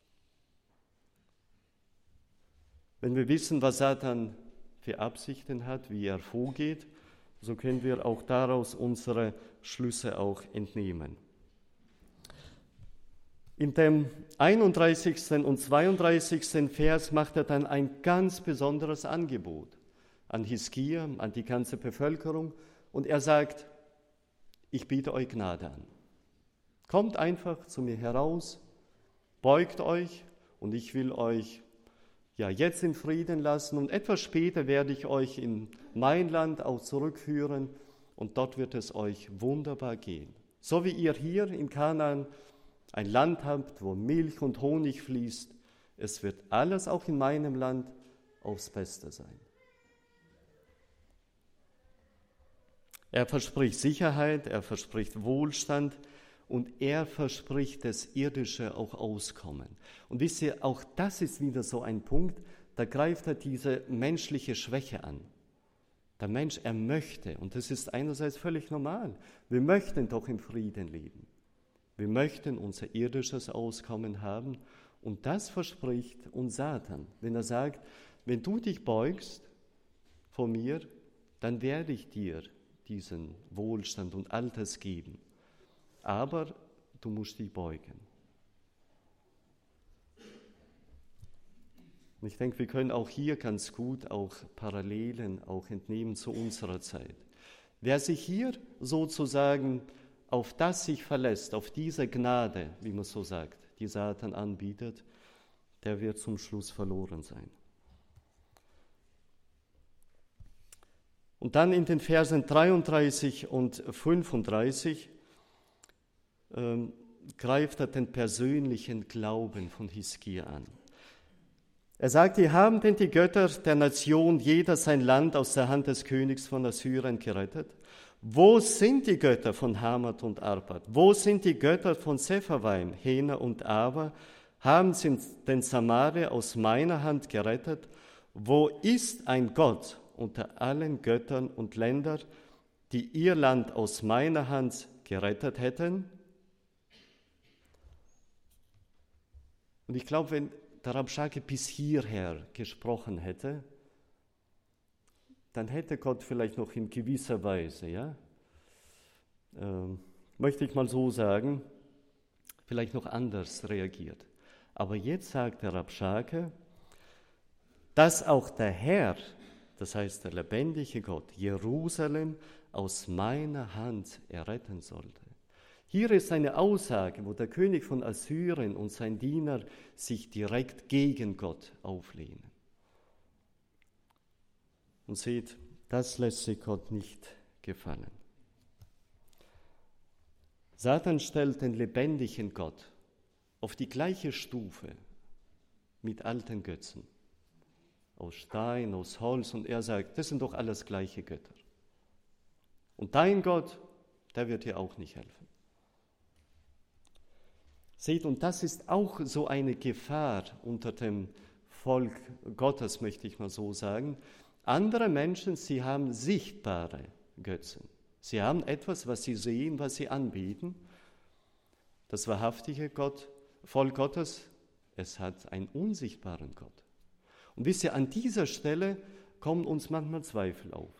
Wenn wir wissen, was Satan für Absichten hat, wie er vorgeht, so können wir auch daraus unsere Schlüsse auch entnehmen. In dem 31. und 32. Vers macht er dann ein ganz besonderes Angebot an Hiskia, an die ganze Bevölkerung, und er sagt, ich biete euch Gnade an. Kommt einfach zu mir heraus, beugt euch und ich will euch jetzt in Frieden lassen und etwas später werde ich euch in mein Land auch zurückführen und dort wird es euch wunderbar gehen. So wie ihr hier in Kanaan ein Land habt, wo Milch und Honig fließt, es wird alles auch in meinem Land aufs Beste sein. Er verspricht Sicherheit, er verspricht Wohlstand und er verspricht das irdische auch Auskommen. Und wisst ihr, auch das ist wieder so ein Punkt, da greift er diese menschliche Schwäche an. Der Mensch, er möchte, und das ist einerseits völlig normal, wir möchten doch im Frieden leben. Wir möchten unser irdisches Auskommen haben und das verspricht uns Satan, wenn er sagt, wenn du dich beugst vor mir, dann werde ich dir diesen Wohlstand und all das geben. Aber du musst dich beugen. Und ich denke, wir können auch hier ganz gut auch Parallelen auch entnehmen zu unserer Zeit. Wer sich hier sozusagen auf das sich verlässt, auf diese Gnade, wie man so sagt, die Satan anbietet, der wird zum Schluss verloren sein. Und dann in den Versen 33 und 35 greift er den persönlichen Glauben von Hiskia an. Er sagt, die haben denn die Götter der Nation jeder sein Land aus der Hand des Königs von Assyrien gerettet? Wo sind die Götter von Hamat und Arpad? Wo sind die Götter von Sepharvaim, Hena und Ava? Haben sie den Samaria aus meiner Hand gerettet? Wo ist ein Gott unter allen Göttern und Ländern, die ihr Land aus meiner Hand gerettet hätten? Und ich glaube, wenn der Rabschake bis hierher gesprochen hätte, dann hätte Gott vielleicht noch in gewisser Weise, möchte ich mal so sagen, vielleicht noch anders reagiert. Aber jetzt sagt der Rabschake, dass auch der Herr, das heißt der lebendige Gott, Jerusalem aus meiner Hand erretten sollte. Hier ist eine Aussage, wo der König von Assyrien und sein Diener sich direkt gegen Gott auflehnen. Und seht, das lässt sich Gott nicht gefallen. Satan stellt den lebendigen Gott auf die gleiche Stufe mit alten Götzen. Aus Stein, aus Holz, und er sagt, das sind doch alles gleiche Götter. Und dein Gott, der wird dir auch nicht helfen. Seht, und das ist auch so eine Gefahr unter dem Volk Gottes, möchte ich mal so sagen. Andere Menschen, sie haben sichtbare Götzen. Sie haben etwas, was sie sehen, was sie anbieten. Das wahrhaftige Volk Gottes, es hat einen unsichtbaren Gott. Und wisst ihr, an dieser Stelle kommen uns manchmal Zweifel auf.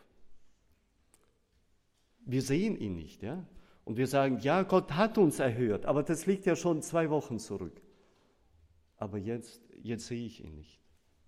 Wir sehen ihn nicht, ja? Und wir sagen, ja, Gott hat uns erhört, aber das liegt ja schon 2 Wochen zurück. Aber jetzt sehe ich ihn nicht.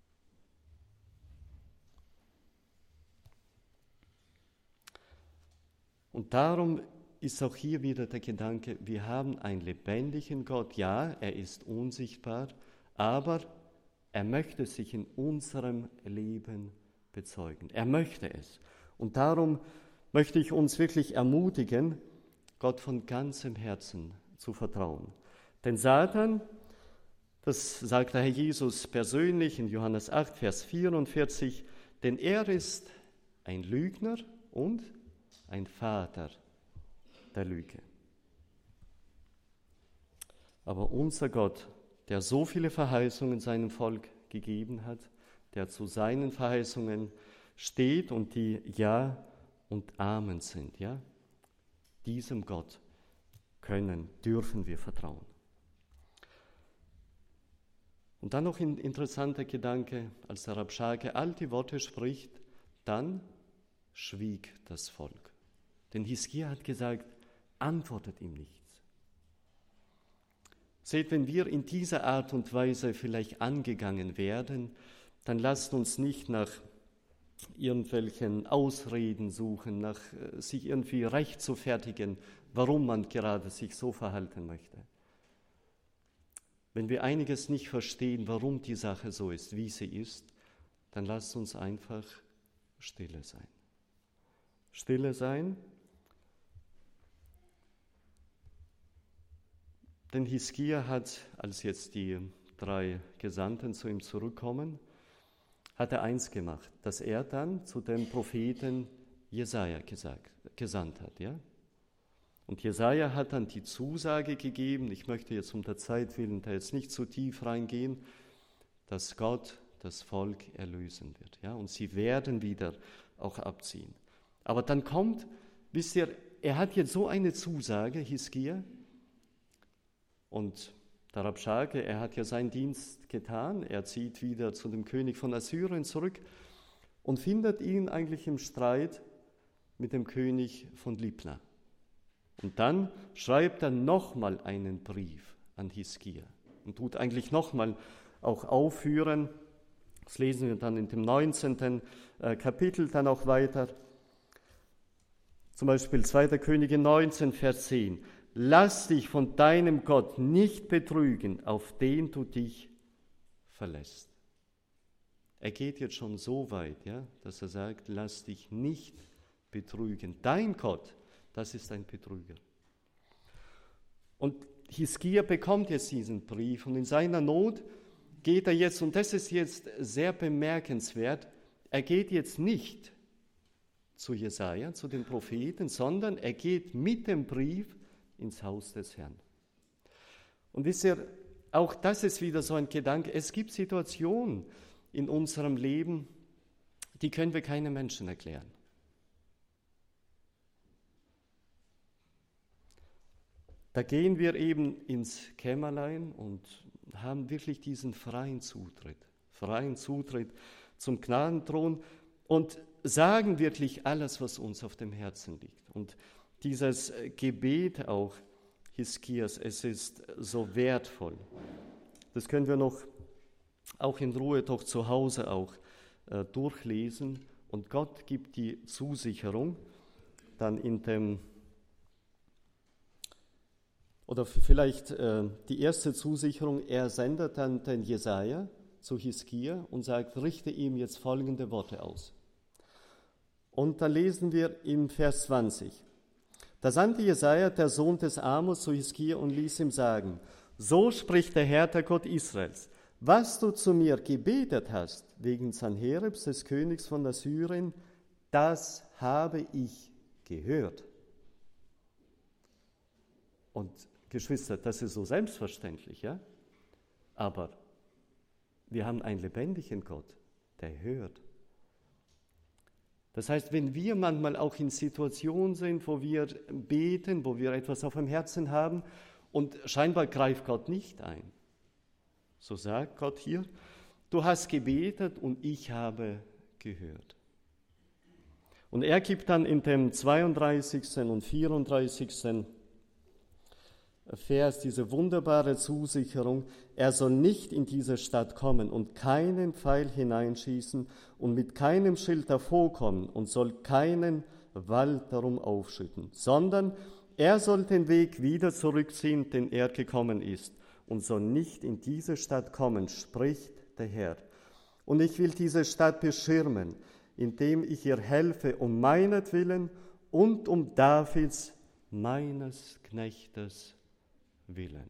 Und darum ist auch hier wieder der Gedanke, wir haben einen lebendigen Gott. Ja, er ist unsichtbar, aber er möchte sich in unserem Leben bezeugen. Er möchte es. Und darum möchte ich uns wirklich ermutigen, Gott von ganzem Herzen zu vertrauen. Denn Satan, das sagt der Herr Jesus persönlich in Johannes 8, Vers 44, denn er ist ein Lügner und ein Vater der Lüge. Aber unser Gott, der so viele Verheißungen seinem Volk gegeben hat, der zu seinen Verheißungen steht und die Ja und Amen sind, ja? Diesem Gott dürfen wir vertrauen. Und dann noch ein interessanter Gedanke, als der Rabschake all die Worte spricht, dann schwieg das Volk. Denn Hiskia hat gesagt, antwortet ihm nichts. Seht, wenn wir in dieser Art und Weise vielleicht angegangen werden, dann lasst uns nicht nach irgendwelchen Ausreden suchen, nach sich irgendwie rechtfertigen, warum man gerade sich so verhalten möchte. Wenn wir einiges nicht verstehen, warum die Sache so ist, wie sie ist, dann lasst uns einfach stille sein. Stille sein, denn Hiskia hat, als jetzt die 3 Gesandten zu ihm zurückkommen, hat er eins gemacht, dass er dann zu dem Propheten Jesaja gesandt hat. Ja? Und Jesaja hat dann die Zusage gegeben, ich möchte jetzt um der Zeit willen da jetzt nicht zu tief reingehen, dass Gott das Volk erlösen wird. Ja? Und sie werden wieder auch abziehen. Aber dann kommt, wisst ihr, er hat jetzt so eine Zusage, Hiskia, und der Rabschake, er hat ja seinen Dienst getan, er zieht wieder zu dem König von Assyrien zurück und findet ihn eigentlich im Streit mit dem König von Libna. Und dann schreibt er nochmal einen Brief an Hiskia und tut eigentlich nochmal auch aufführen, das lesen wir dann in dem 19. Kapitel dann auch weiter, zum Beispiel 2. Könige 19, Vers 10. Lass dich von deinem Gott nicht betrügen, auf den du dich verlässt. Er geht jetzt schon so weit, ja, dass er sagt, lass dich nicht betrügen. Dein Gott, das ist ein Betrüger. Und Hiskia bekommt jetzt diesen Brief und in seiner Not geht er jetzt, und das ist jetzt sehr bemerkenswert, er geht jetzt nicht zu Jesaja, zu den Propheten, sondern er geht mit dem Brief ins Haus des Herrn. Und wisst ihr, auch das ist wieder so ein Gedanke, es gibt Situationen in unserem Leben, die können wir keinem Menschen erklären. Da gehen wir eben ins Kämmerlein und haben wirklich diesen freien Zutritt zum Gnadenthron und sagen wirklich alles, was uns auf dem Herzen liegt. Und dieses Gebet auch Hiskias, es ist so wertvoll. Das können wir noch auch in Ruhe doch zu Hause auch durchlesen. Und Gott gibt die Zusicherung dann in dem, oder vielleicht die erste Zusicherung, er sendet dann den Jesaja zu Hiskia und sagt, richte ihm jetzt folgende Worte aus. Und dann lesen wir im Vers 20. Da sandte Jesaja, der Sohn des Amos, zu Hiskia und ließ ihm sagen, so spricht der Herr, der Gott Israels, was du zu mir gebetet hast, wegen Sanheribs, des Königs von Assyrien, das habe ich gehört. Und Geschwister, das ist so selbstverständlich, ja? Aber wir haben einen lebendigen Gott, der hört. Das heißt, wenn wir manchmal auch in Situationen sind, wo wir beten, wo wir etwas auf dem Herzen haben und scheinbar greift Gott nicht ein, so sagt Gott hier, du hast gebetet und ich habe gehört. Und er gibt dann in dem 32. und 34. Vers diese wunderbare Zusicherung, er soll nicht in diese Stadt kommen und keinen Pfeil hineinschießen und mit keinem Schild davonkommen und soll keinen Wald darum aufschütten, sondern er soll den Weg wieder zurückziehen, den er gekommen ist und soll nicht in diese Stadt kommen, spricht der Herr. Und ich will diese Stadt beschirmen, indem ich ihr helfe um meinetwillen und um Davids, meines Knechtes, willen.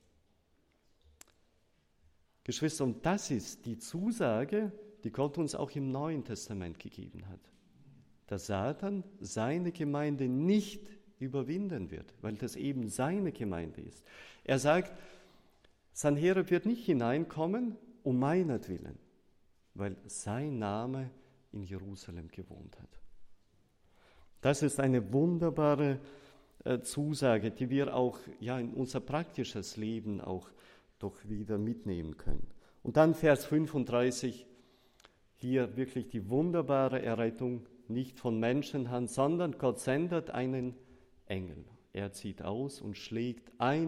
Geschwister, und das ist die Zusage, die Gott uns auch im Neuen Testament gegeben hat, dass Satan seine Gemeinde nicht überwinden wird, weil das eben seine Gemeinde ist. Er sagt, Sanherib wird nicht hineinkommen um meinetwillen, weil sein Name in Jerusalem gewohnt hat. Das ist eine wunderbare Zusage, die wir auch in unser praktisches Leben auch doch wieder mitnehmen können. Und dann Vers 35, hier wirklich die wunderbare Errettung, nicht von Menschenhand, sondern Gott sendet einen Engel. Er zieht aus und schlägt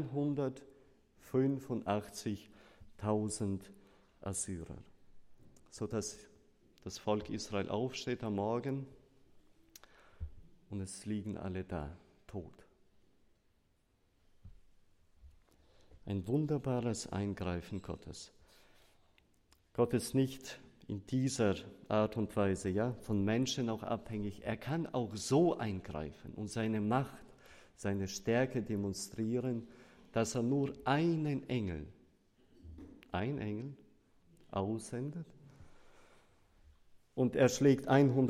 185.000 Assyrer, sodass das Volk Israel aufsteht am Morgen und es liegen alle da, tot. Ein wunderbares Eingreifen Gottes. Gott ist nicht in dieser Art und Weise von Menschen auch abhängig. Er kann auch so eingreifen und seine Macht, seine Stärke demonstrieren, dass er nur einen Engel aussendet und er schlägt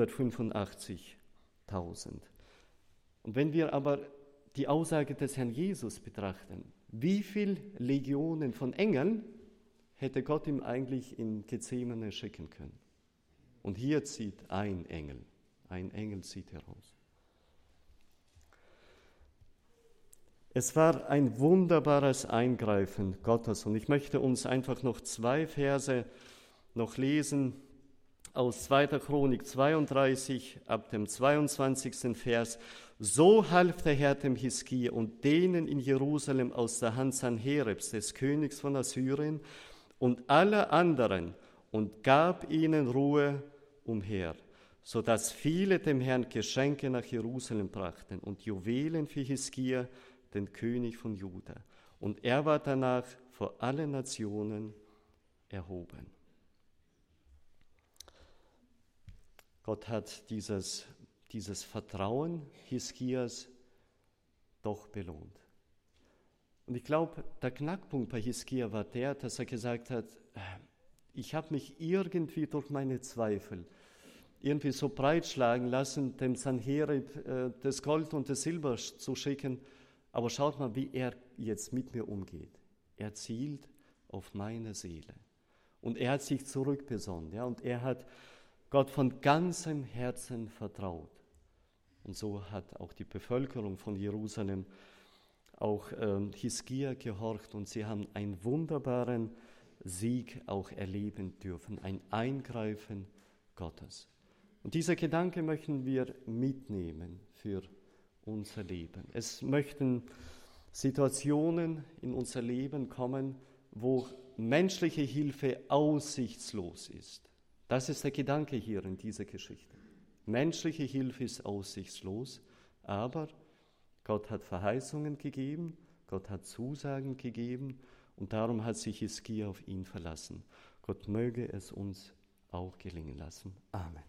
185.000. Und wenn wir aber die Aussage des Herrn Jesus betrachten, wie viele Legionen von Engeln hätte Gott ihm eigentlich in Gethsemane schicken können? Und hier zieht ein Engel zieht heraus. Es war ein wunderbares Eingreifen Gottes und ich möchte uns einfach noch 2 Verse noch lesen aus 2. Chronik 32 ab dem 22. Vers. So half der Herr dem Hiskia und denen in Jerusalem aus der Hand Sanheribs, des Königs von Assyrien, und alle anderen und gab ihnen Ruhe umher, sodass viele dem Herrn Geschenke nach Jerusalem brachten und Juwelen für Hiskia, den König von Juda. Und er war danach vor allen Nationen erhoben. Gott hat dieses Vertrauen Hiskias doch belohnt. Und ich glaube, der Knackpunkt bei Hiskia war der, dass er gesagt hat, ich habe mich irgendwie durch meine Zweifel irgendwie so breitschlagen lassen, dem Sanherib das Gold und das Silber zu schicken, aber schaut mal, wie er jetzt mit mir umgeht. Er zielt auf meine Seele. Und er hat sich zurückbesonnen, und er hat Gott von ganzem Herzen vertraut. Und so hat auch die Bevölkerung von Jerusalem auch Hiskia gehorcht und sie haben einen wunderbaren Sieg auch erleben dürfen, ein Eingreifen Gottes. Und dieser Gedanke möchten wir mitnehmen für unser Leben. Es möchten Situationen in unser Leben kommen, wo menschliche Hilfe aussichtslos ist. Das ist der Gedanke hier in dieser Geschichte. Menschliche Hilfe ist aussichtslos, aber Gott hat Verheißungen gegeben, Gott hat Zusagen gegeben und darum hat sich Hiskia auf ihn verlassen. Gott möge es uns auch gelingen lassen. Amen.